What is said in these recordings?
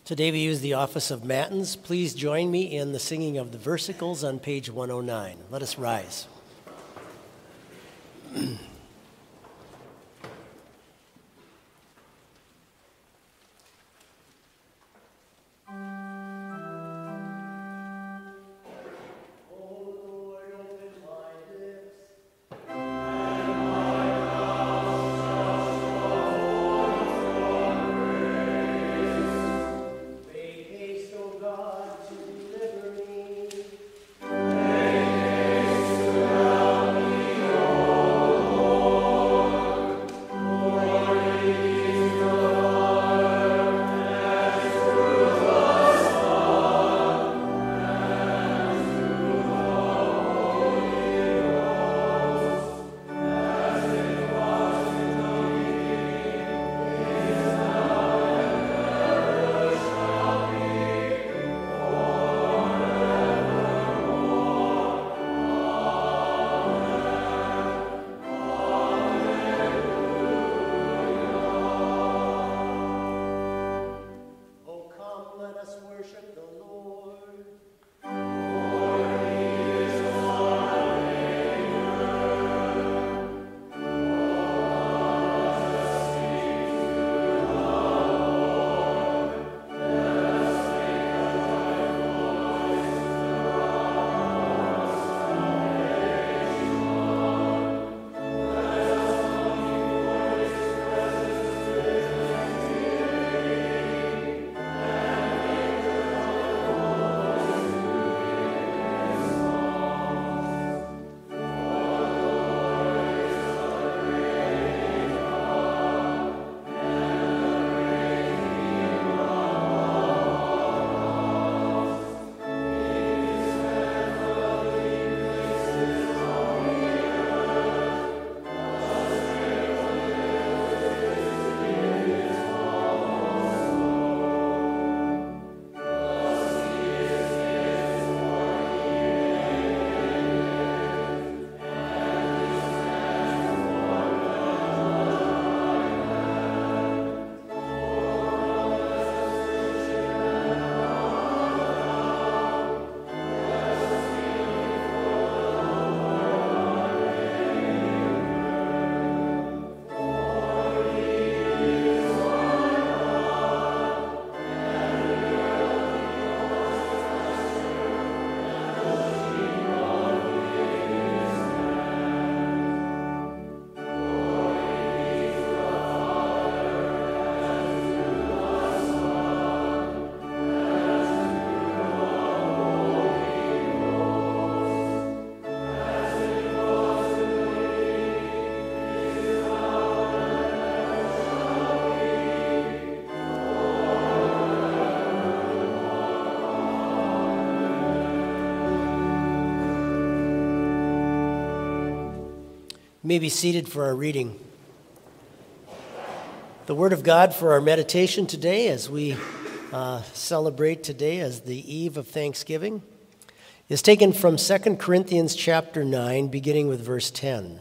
Today we use the office of Matins. Please join me in the singing of the versicles on page 109. Let us rise. You may be seated for our reading. The Word of God for our meditation today, as we celebrate today as the eve of Thanksgiving, is taken from 2 Corinthians chapter 9, beginning with verse 10.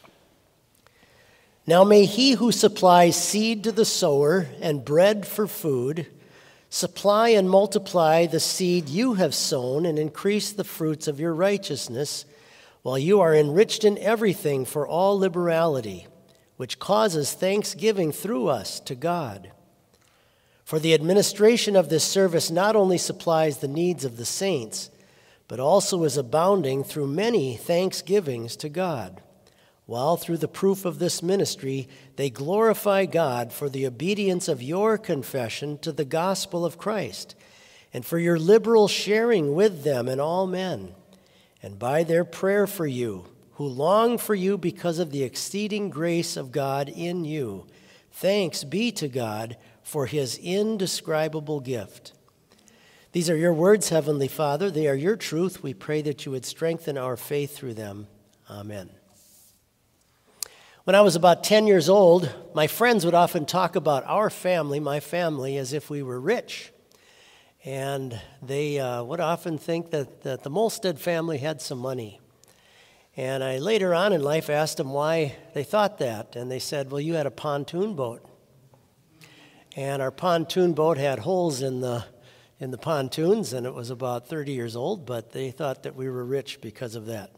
Now may he who supplies seed to the sower and bread for food supply and multiply the seed you have sown and increase the fruits of your righteousness, while you are enriched in everything for all liberality, which causes thanksgiving through us to God. For the administration of this service not only supplies the needs of the saints, but also is abounding through many thanksgivings to God, while through the proof of this ministry they glorify God for the obedience of your confession to the gospel of Christ, and for your liberal sharing with them and all men, and by their prayer for you, who long for you because of the exceeding grace of God in you. Thanks be to God for his indescribable gift. These are your words, Heavenly Father. They are your truth. We pray that you would strengthen our faith through them. Amen. When I was about 10 years old, my friends would often talk about our family, my family, as if we were rich. And they would often think that the Molstead family had some money. And I later on in life asked them why they thought that. And they said, well, you had a pontoon boat. and our pontoon boat had holes in the pontoons, and it was about 30 years old, but they thought that we were rich because of that.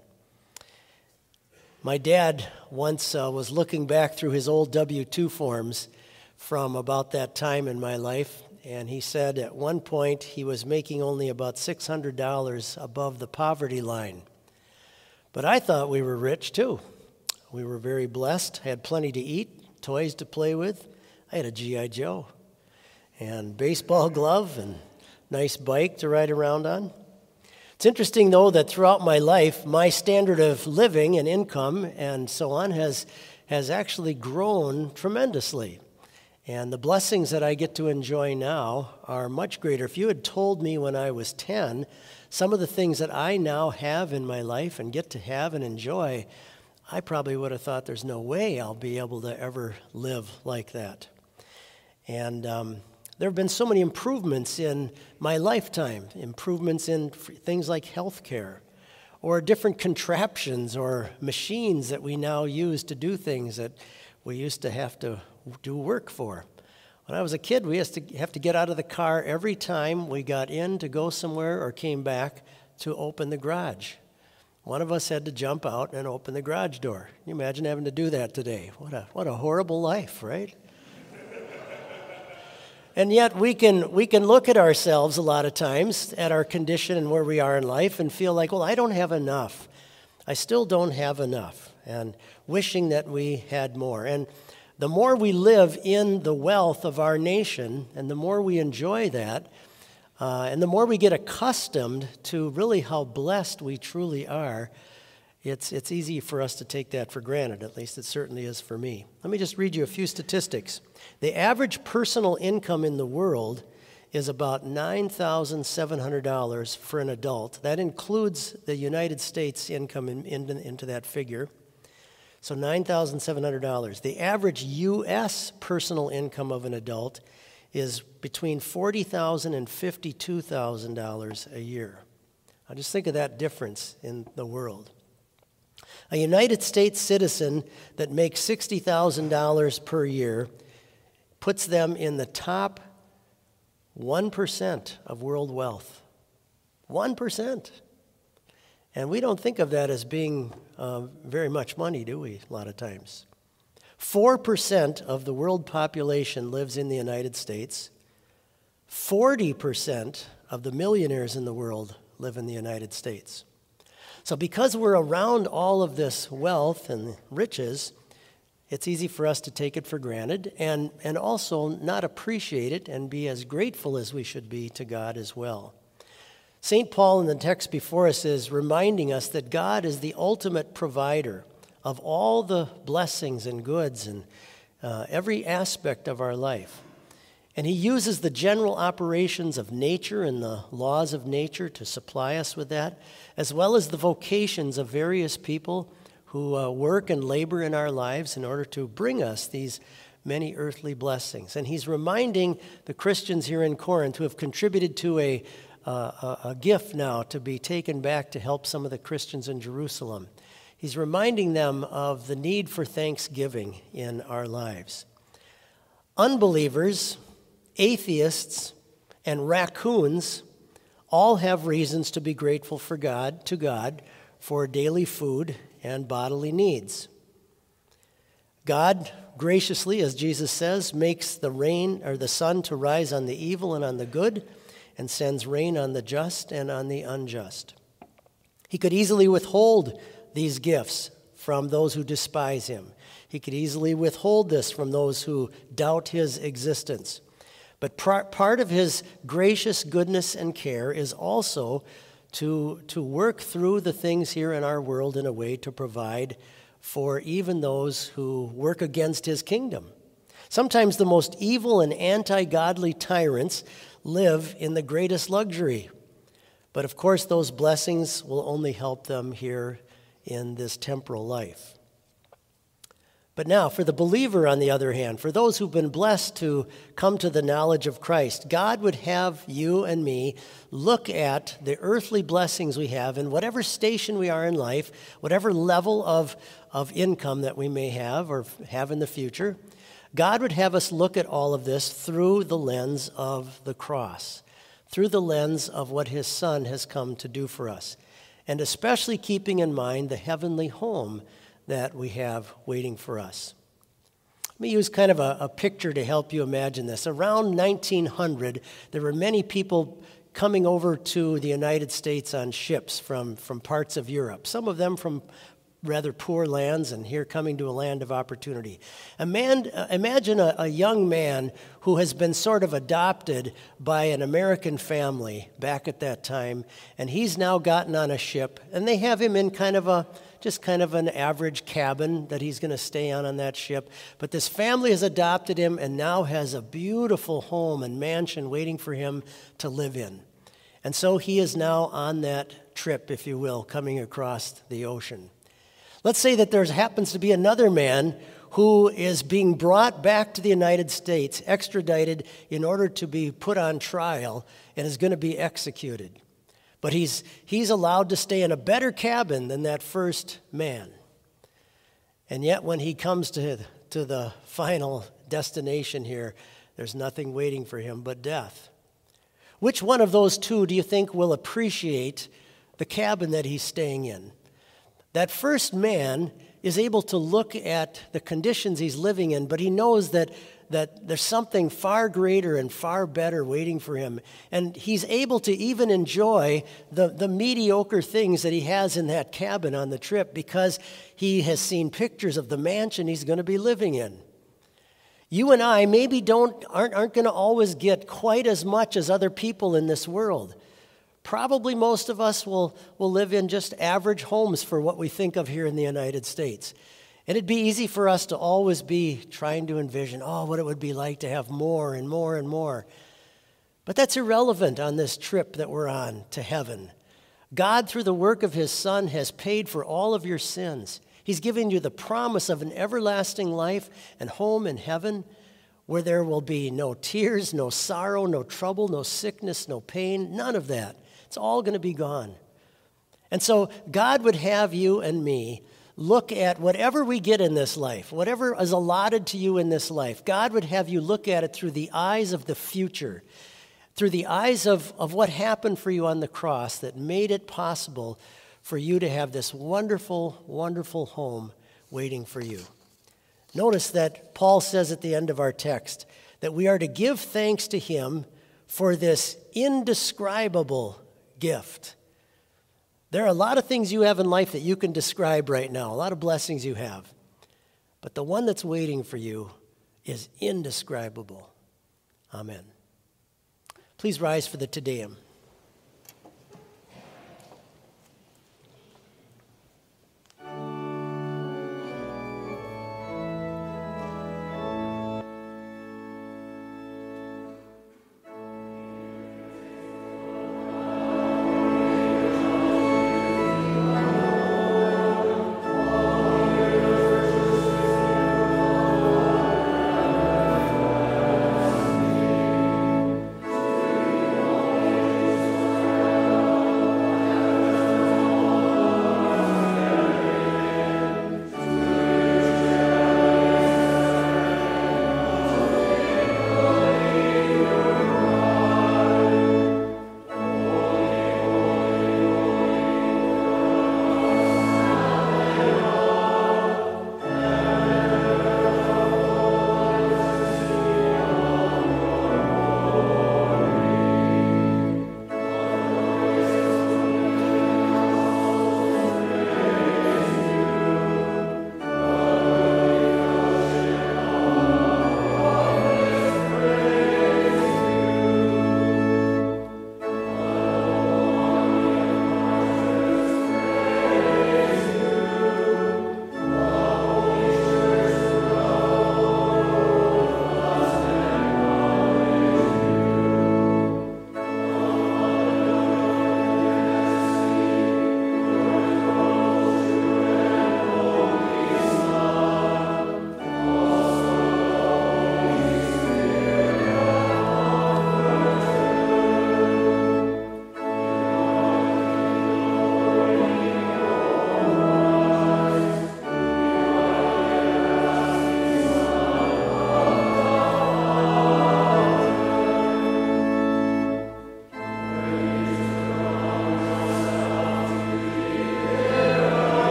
My dad once was looking back through his old W-2 forms from about that time in my life, and he said at one point he was making only about $600 above the poverty line. But I thought we were rich too. We were very blessed, had plenty to eat, toys to play with. I had a G.I. Joe and baseball glove and nice bike to ride around on. It's interesting, though, that throughout my life, my standard of living and income and so on has actually grown tremendously. And the blessings that I get to enjoy now are much greater. If you had told me when I was 10, some of the things that I now have in my life and get to have and enjoy, I probably would have thought there's no way I'll be able to ever live like that. And there have been so many improvements in my lifetime, improvements in things like health care, or different contraptions or machines that we now use to do things that we used to have to do work for. When I was a kid, we used to have to get out of the car every time we got in to go somewhere or came back to open the garage. One of us had to jump out and open the garage door. Can you imagine having to do that today? What a horrible life, right? And yet we can look at ourselves a lot of times, at our condition and where we are in life, and feel like, well, I don't have enough. I still don't have enough, and wishing that we had more. And the more we live in the wealth of our nation, and the more we enjoy that, and the more we get accustomed to really how blessed we truly are, it's easy for us to take that for granted. At least it certainly is for me. Let me just read you a few statistics. The average personal income in the world is about $9,700 for an adult. That includes the United States income into that figure. So $9,700. The average U.S. personal income of an adult is between $40,000 and $52,000 a year. Now just think of that difference in the world. A United States citizen that makes $60,000 per year puts them in the top 1% of world wealth. 1%. And we don't think of that as being very much money, do we, a lot of times? 4% of the world population lives in the United States. 40% of the millionaires in the world live in the United States. So because we're around all of this wealth and riches, it's easy for us to take it for granted and also not appreciate it and be as grateful as we should be to God as well. St. Paul in the text before us is reminding us that God is the ultimate provider of all the blessings and goods and every aspect of our life. And he uses the general operations of nature and the laws of nature to supply us with that, as well as the vocations of various people who work and labor in our lives in order to bring us these many earthly blessings. And he's reminding the Christians here in Corinth who have contributed to a gift now to be taken back to help some of the Christians in Jerusalem. He's reminding them of the need for thanksgiving in our lives. Unbelievers, atheists, and raccoons all have reasons to be grateful to God for daily food and bodily needs. God graciously, as Jesus says, makes the rain or the sun to rise on the evil and on the good, and sends rain on the just and on the unjust. He could easily withhold these gifts from those who despise him. He could easily withhold this from those who doubt his existence. But part of his gracious goodness and care is also to work through the things here in our world in a way to provide for even those who work against his kingdom. Sometimes the most evil and anti-godly tyrants live in the greatest luxury. But of course, those blessings will only help them here in this temporal life. But now, for the believer, on the other hand, for those who've been blessed to come to the knowledge of Christ, God would have you and me look at the earthly blessings we have in whatever station we are in life, whatever level of income that we may have or have in the future. God would have us look at all of this through the lens of the cross, through the lens of what his Son has come to do for us, and especially keeping in mind the heavenly home that we have waiting for us. Let me use kind of a picture to help you imagine this. Around 1900, there were many people coming over to the United States on ships from parts of Europe, some of them from rather poor lands, and here coming to a land of opportunity. Imagine a young man who has been sort of adopted by an American family back at that time, and he's now gotten on a ship, and they have him in kind of an average cabin that he's going to stay on that ship. But this family has adopted him and now has a beautiful home and mansion waiting for him to live in. And so he is now on that trip, if you will, coming across the ocean. Let's say that there happens to be another man who is being brought back to the United States, extradited in order to be put on trial, and is going to be executed. But he's allowed to stay in a better cabin than that first man. And yet when he comes to the final destination here, there's nothing waiting for him but death. Which one of those two do you think will appreciate the cabin that he's staying in? That first man is able to look at the conditions he's living in, but he knows that there's something far greater and far better waiting for him. And he's able to even enjoy the mediocre things that he has in that cabin on the trip because he has seen pictures of the mansion he's going to be living in. You and I maybe aren't going to always get quite as much as other people in this world. Probably most of us will live in just average homes for what we think of here in the United States. And it'd be easy for us to always be trying to envision, what it would be like to have more and more and more. But that's irrelevant on this trip that we're on to heaven. God, through the work of his Son, has paid for all of your sins. He's given you the promise of an everlasting life and home in heaven where there will be no tears, no sorrow, no trouble, no sickness, no pain, none of that. It's all going to be gone. And so God would have you and me look at whatever we get in this life, whatever is allotted to you in this life. God would have you look at it through the eyes of the future, through the eyes of what happened for you on the cross that made it possible for you to have this wonderful, wonderful home waiting for you. Notice that Paul says at the end of our text that we are to give thanks to him for this indescribable gift. There are a lot of things you have in life that you can describe right now, a lot of blessings you have. But the one that's waiting for you is indescribable. Amen. Please rise for the Te Deum.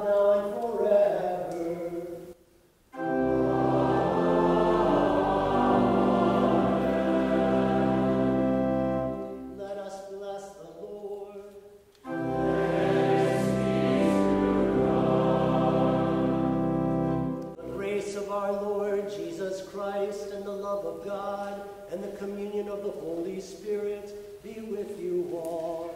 now and forever. Let us bless the Lord. The grace of our Lord Jesus Christ and the love of God and the communion of the Holy Spirit be with you all.